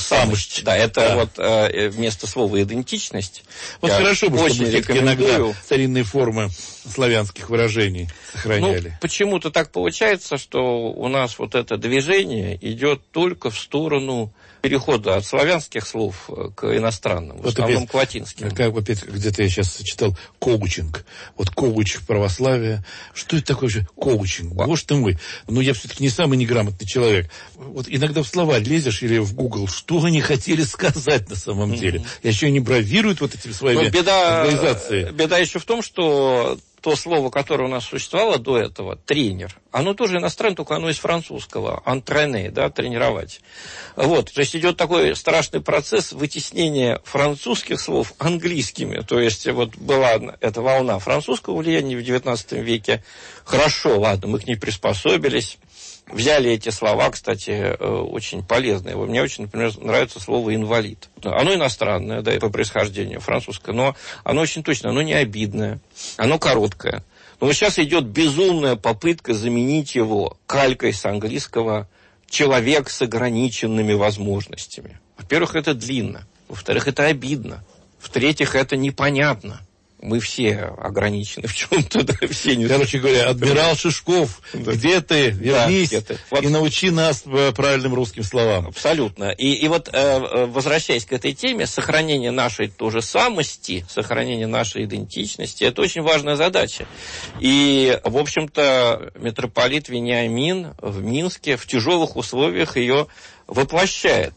Да, это вот вместо слова идентичность. Вот хорошо бы, чтобы все-таки иногда старинные формы славянских выражений сохраняли. Ну, почему-то так получается, что у нас вот вот это движение идет только в сторону перехода от славянских слов к иностранным, в основном к латинским. Как опять где-то я сейчас читал коучинг. Вот коуч православия. Что это такое вообще коучинг? Боже ты мой. Но я все-таки не самый неграмотный человек. Вот иногда в словарь лезешь или в Google, что они хотели сказать на самом деле. И еще они бравируют вот этими своими организациями. Беда еще в том, что то слово, которое у нас существовало до этого, тренер, оно тоже иностранное, только оно из французского, антрене, да, тренировать. Вот, то есть идет такой страшный процесс вытеснения французских слов английскими. То есть вот была эта волна французского влияния в XIX веке. Хорошо, ладно, мы к ней приспособились. Взяли эти слова, кстати, очень полезные. Мне очень, например, нравится слово «инвалид». Оно иностранное, да, по происхождению, французское, но оно очень точно, оно не обидное, оно короткое. Но вот сейчас идет безумная попытка заменить его калькой с английского «человек с ограниченными возможностями». Во-первых, это длинно. Во-вторых, это обидно. В-третьих, это непонятно. Мы все ограничены в чем-то, да, все не... Короче говоря, адмирал Шишков, где ты? Вернись, да, вот. И научи нас правильным русским словам. Абсолютно. И вот, возвращаясь к этой теме, сохранение нашей тоже самости, сохранение нашей идентичности, это очень важная задача. И, в общем-то, митрополит Вениамин в Минске в тяжелых условиях ее воплощает.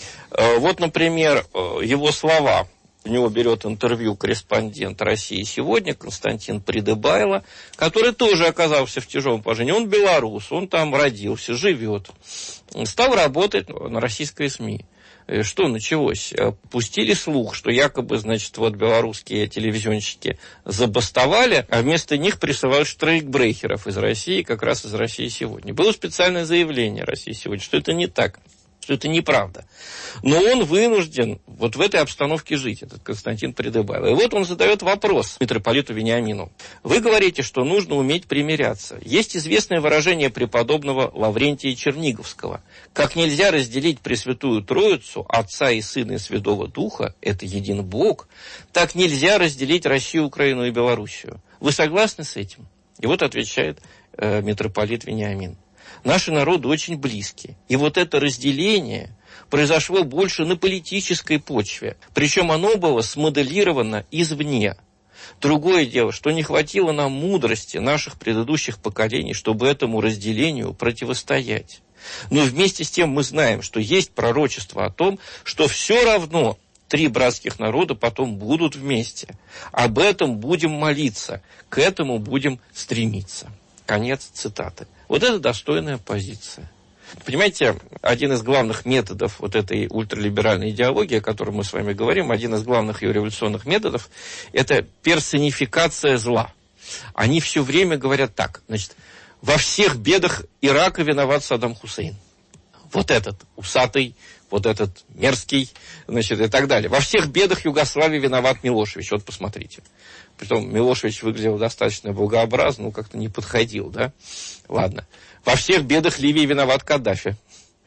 Вот, например, его слова. У него берет интервью корреспондент «России сегодня» Константин Придыбайло, который тоже оказался в тяжелом положении. Он белорус, он там родился, живет. Стал работать на российской СМИ. Что началось? Пустили слух, что якобы, значит, вот белорусские телевизионщики забастовали, а вместо них присылают штрейкбрехеров из России, как раз из «России сегодня». Было специальное заявление «России сегодня», что это не так. Что это неправда. Но он вынужден вот в этой обстановке жить, этот Константин Придыбайло. И вот он задает вопрос митрополиту Вениамину. Вы говорите, что нужно уметь примиряться. Есть известное выражение преподобного Лаврентия Черниговского. Как нельзя разделить Пресвятую Троицу, Отца и Сына и Святого Духа, это един Бог, так нельзя разделить Россию, Украину и Белоруссию. Вы согласны с этим? И вот отвечает митрополит Вениамин. Наши народы очень близки. И вот это разделение произошло больше на политической почве. Причем оно было смоделировано извне. Другое дело, что не хватило нам мудрости наших предыдущих поколений, чтобы этому разделению противостоять. Но вместе с тем мы знаем, что есть пророчество о том, что все равно три братских народа потом будут вместе. Об этом будем молиться, к этому будем стремиться. Конец цитаты. Вот это достойная позиция. Понимаете, один из главных методов вот этой ультралиберальной идеологии, о которой мы с вами говорим, один из главных ее революционных методов, это персонификация зла. Они все время говорят так, значит, во всех бедах Ирака виноват Саддам Хусейн. Вот этот усатый, вот этот мерзкий, значит, и так далее. Во всех бедах Югославии виноват Милошевич. Вот посмотрите. Притом Милошевич выглядел достаточно благообразно, как-то не подходил, да? Ладно. Во всех бедах Ливии виноват Каддафи.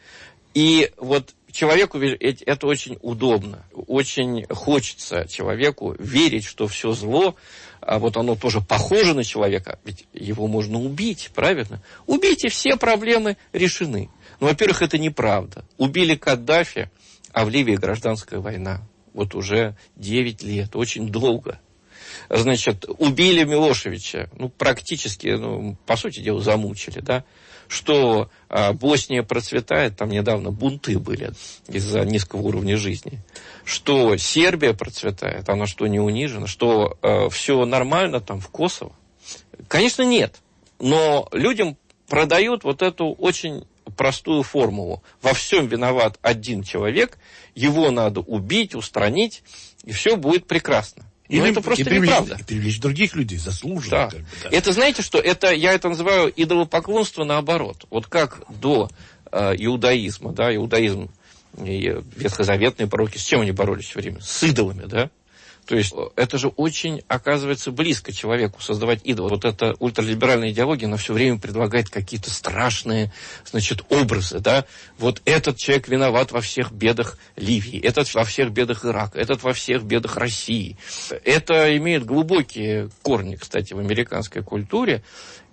И вот человеку это очень удобно. Очень хочется человеку верить, что все зло, а вот оно тоже похоже на человека, ведь его можно убить, правильно? Убить, и все проблемы решены. Ну, во-первых, это неправда. Убили Каддафи, а в Ливии гражданская война. Вот уже 9 лет, очень долго. Значит, убили Милошевича, практически, по сути дела, замучили, да. Что Босния процветает, там недавно бунты были из-за низкого уровня жизни. Что Сербия процветает, она что, не унижена? Что все нормально там в Косово? Конечно, нет. Но людям продают вот эту очень простую формулу. Во всем виноват один человек, его надо убить, устранить, и все будет прекрасно. Но это просто неправда. И привлечь других людей, заслуженно. Да. Да. Это, знаете что, я это называю идолопоклонство наоборот. Вот как до иудаизма, да, иудаизм и ветхозаветные пророки, с чем они боролись все время? С идолами, да? То есть это же очень, оказывается, близко человеку создавать идол. Вот эта ультралиберальная идеология, она все время предлагает какие-то страшные, значит, образы, да. Вот этот человек виноват во всех бедах Ливии, этот во всех бедах Ирака, этот во всех бедах России. Это имеет глубокие корни, кстати, в американской культуре.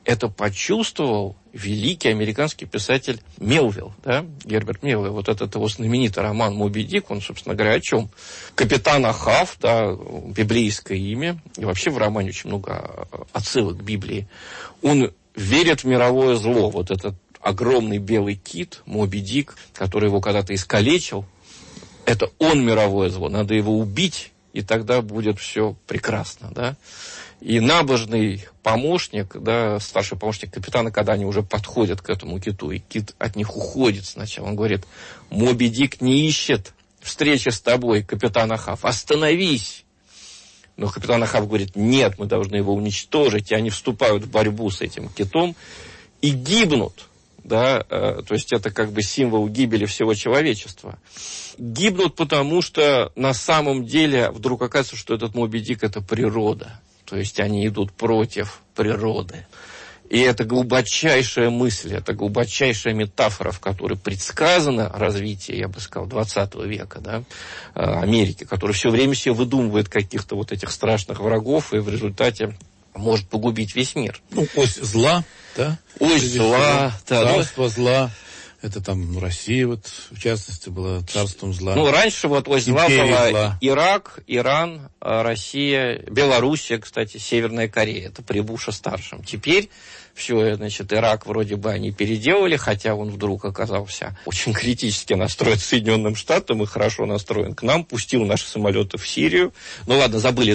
Это почувствовал великий американский писатель Мелвилл, да, Герберт Мелвилл. Вот этот его знаменитый роман «Моби Дик», он, собственно говоря, о чем? Капитан Ахав, да, библейское имя, и вообще в романе очень много отсылок к Библии. Он верит в мировое зло. Вот этот огромный белый кит, Моби Дик, который его когда-то искалечил, это он мировое зло, надо его убить, и тогда будет все прекрасно, да. И набожный помощник, да, старший помощник капитана, когда они уже подходят к этому киту, и кит от них уходит сначала, он говорит: Моби Дик не ищет встречи с тобой, капитан Ахав, остановись. Но капитан Ахав говорит: нет, мы должны его уничтожить, и они вступают в борьбу с этим китом и гибнут, да, то есть это как бы символ гибели всего человечества. Гибнут, потому что на самом деле вдруг оказывается, что этот Моби Дик — это природа. То есть они идут против природы. И это глубочайшая мысль, это глубочайшая метафора, в которой предсказано развитие, я бы сказал, 20 века, да, Америки, которая все время себе выдумывает каких-то вот этих страшных врагов и в результате может погубить весь мир. Ну, ось зла, да? Ось зла, да. Царство зла. Это там Россия, вот, в частности, была царством зла. Ну, раньше вот ось зла была Ирак, Иран, Россия, Белоруссия, кстати, Северная Корея. Это при Буше-старшем. Теперь все, значит, Ирак вроде бы они переделали, хотя он вдруг оказался очень критически настроен к Соединенным Штатам и хорошо настроен к нам, пустил наши самолеты в Сирию. Ну, ладно, забыли.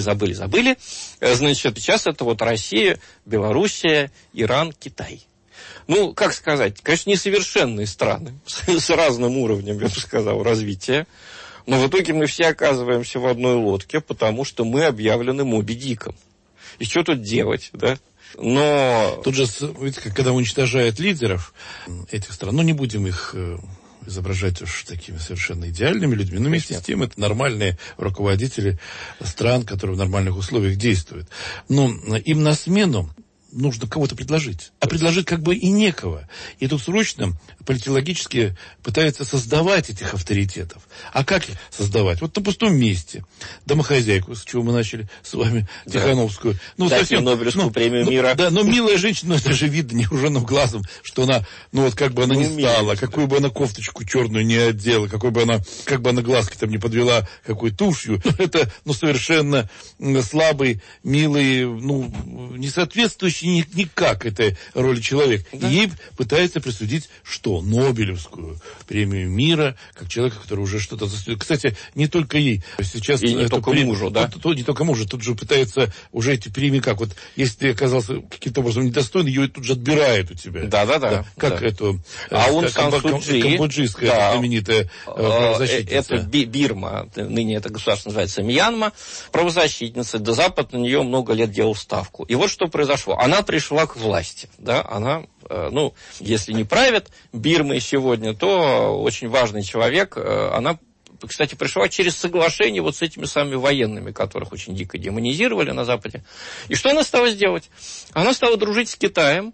Значит, сейчас это вот Россия, Белоруссия, Иран, Китай. Ну, как сказать, конечно, несовершенные страны, с разным уровнем, я бы сказал, развития. Но в итоге мы все оказываемся в одной лодке, потому что мы объявлены Моби Диком. И что тут делать, да? Но... Тут же, видите, когда уничтожают лидеров этих стран, ну, не будем их изображать уж такими совершенно идеальными людьми, но вместе с тем это нормальные руководители стран, которые в нормальных условиях действуют. Но им на смену нужно кого-то предложить. А предложить как бы и некого. И тут срочно политологически пытаются создавать этих авторитетов. А как их создавать? Вот на пустом месте. Домохозяйку, с чего мы начали с вами, да. Тихановскую. Ну, совсем Нобелевскую премию мира. Да, но милая женщина, это же видно невооруженным глазом, что она, ну вот как бы она не стала, какую бы она кофточку черную не одела, какой бы она, как бы она глазки там не подвела, какой тушью. Это, ну, совершенно слабый, милый, ну, не соответствующий никак этой роли человек. Да. И ей пытаются присудить что? Нобелевскую премию мира, как человека, который уже что-то заслужил. Кстати, не только ей. Сейчас и не только мужу, да? Не только мужу. Тут же пытаются уже эти премии как? Вот если ты оказался каким-то образом недостоин, ее тут же отбирают у тебя. Да. Как эту Аун Сан Су Чжи, камбоджийская знаменитая правозащитница. Это Бирма, ныне это государство называется Мьянма. Правозащитница, да, Запад на нее много лет делал ставку. И вот что произошло. Она пришла к власти, да, она, ну, если не правит Бирмой сегодня, то очень важный человек, она, кстати, пришла через соглашение вот с этими самыми военными, которых очень дико демонизировали на Западе. И что она стала делать? Она стала дружить с Китаем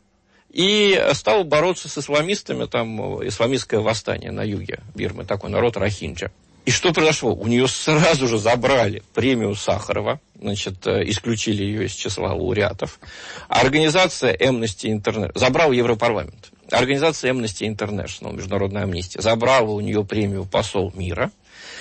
и стала бороться с исламистами, там, исламистское восстание на юге Бирмы, такой народ Рохинджа. И что произошло? У нее сразу же забрали премию Сахарова, значит, исключили ее из числа лауреатов. Организация Amnesty International забрала Европарламент. Организация Amnesty International, Международная амнистия, забрала у нее премию «Посол мира».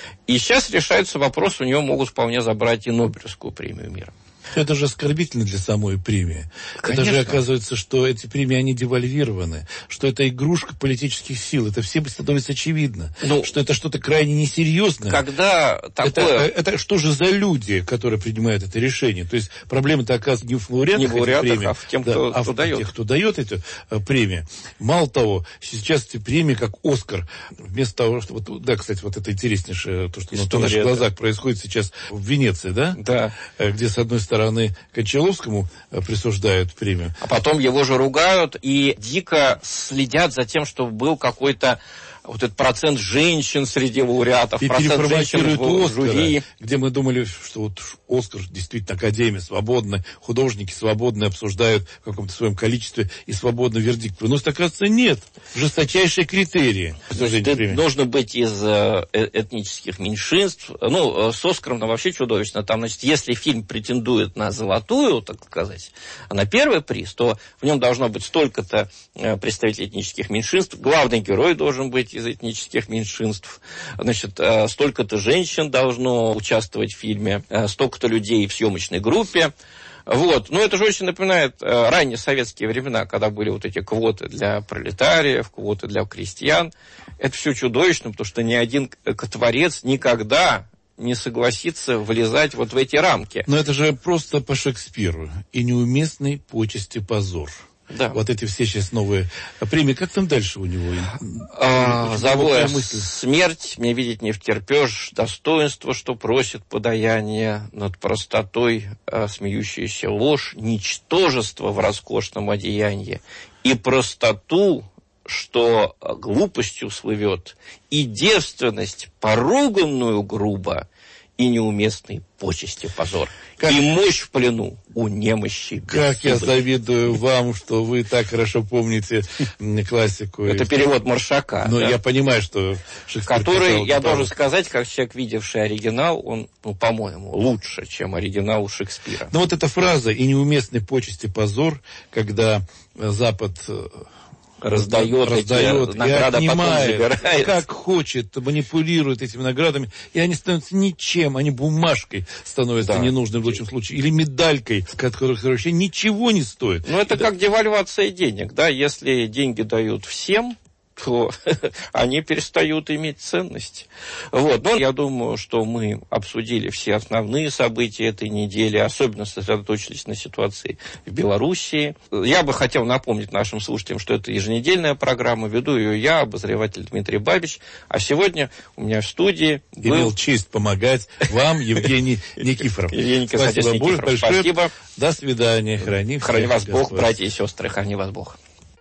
И сейчас решается вопрос, у нее могут вполне забрать и Нобелевскую премию мира. Это же оскорбительно для самой премии. Конечно. Это же оказывается, что эти премии, они девальвированы, что это игрушка политических сил. Это всем становится очевидно, что это что-то крайне несерьезное. Когда такое... Это что же за люди, которые принимают это решение? То есть проблема-то оказывается не в лауреатах премий, а в тем, кто дает. Тех, кто дает эту премию. Мало того, сейчас эти премии, как «Оскар», вместо того, что... Вот, да, кстати, вот это интереснейшее, то, что на наших глазах происходит сейчас в Венеции, да? Да. Где, с одной стороны, Кончаловскому присуждают премию. А потом его же ругают и дико следят за тем, чтобы был какой-то вот этот процент женщин среди лауреатов, и процент женщин в жюри. Где мы думали, что вот Оскар действительно академия свободная, художники свободно обсуждают в каком-то своем количестве и свободно вердикт выносят. Оказывается, нет. Жесточайшие критерии. Нужно быть из этнических меньшинств. Ну, с Оскаром вообще чудовищно. Там, значит, если фильм претендует на золотую, так сказать, на первый приз, то в нем должно быть столько-то представителей этнических меньшинств. Главный герой должен быть из этнических меньшинств. Значит, столько-то женщин должно участвовать в фильме, столько-то людей в съемочной группе. Вот. Но это же очень напоминает ранние советские времена, когда были вот эти квоты для пролетариев, квоты для крестьян. Это все чудовищно, потому что ни один творец никогда не согласится влезать вот в эти рамки. Но это же просто по Шекспиру. И неуместный почести позор. Да. Вот эти все сейчас новые премии. Как там дальше у него? Забыла смерть, мне видеть не втерпешь, достоинство, что просит подаяние, над простотой смеющаяся ложь, ничтожество в роскошном одеянии и простоту, что глупостью слывет, и девственность, поруганную грубо, и неуместные почести позор, и мощь в плену у немощи. Как я завидую вам, что вы так хорошо помните классику. Это перевод Маршака. Но я понимаю, что Шекспир... Который, я должен сказать, как человек, видевший оригинал, он, по-моему, лучше, чем оригинал у Шекспира. Но вот эта фраза «и неуместные почести позор», когда Запад... раздает награды, и потом забирает. Как хочет, манипулирует этими наградами, и они становятся ничем, они бумажкой становятся ненужным в лучшем случае, или медалькой, которая вообще ничего не стоит. Ну, это как девальвация денег, да, если деньги дают всем, то они перестают иметь ценность. Вот. Но я думаю, что мы обсудили все основные события этой недели, особенно сосредоточились на ситуации в Белоруссии. Я бы хотел напомнить нашим слушателям, что это еженедельная программа, веду ее я, обозреватель Дмитрий Бабич, а сегодня у меня в студии имел честь помогать вам, Евгений Никифоров. Спасибо большое. Спасибо. До свидания. Храни вас Бог, братья и сестры, храни вас Бог.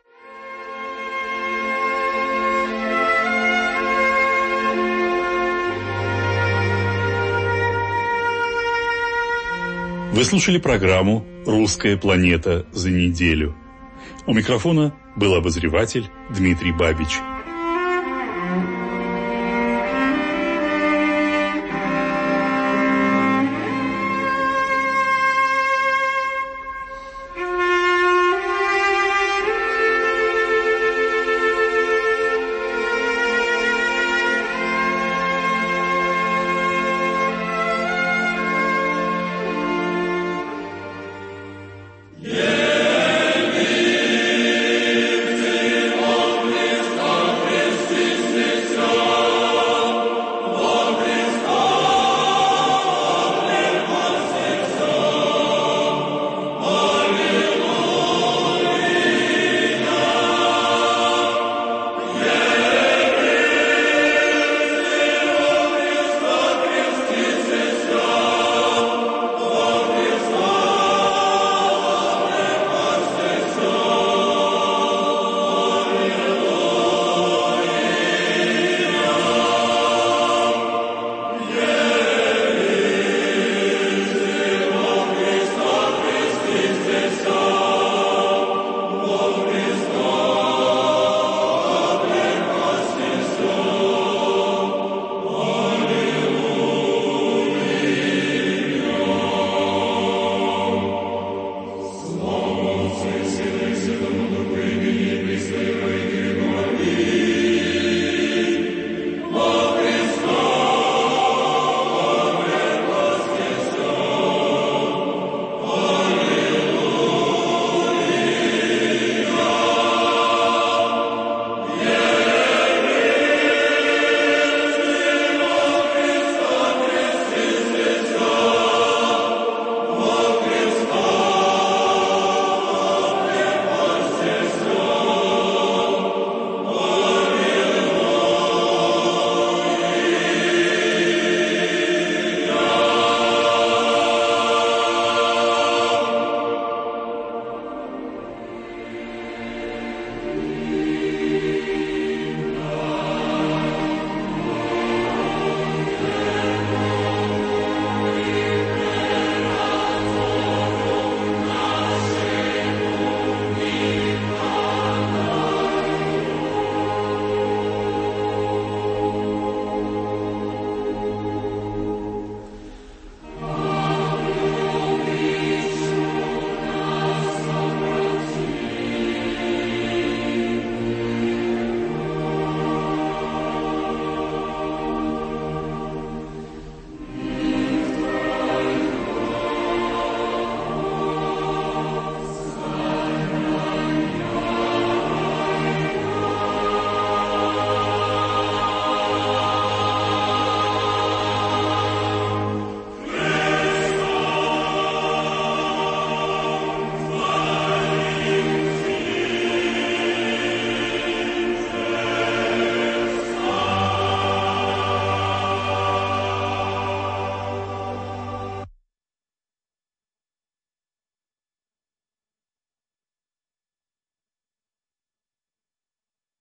Вы слушали программу «Русская планета за неделю». У микрофона был обозреватель Дмитрий Бабич.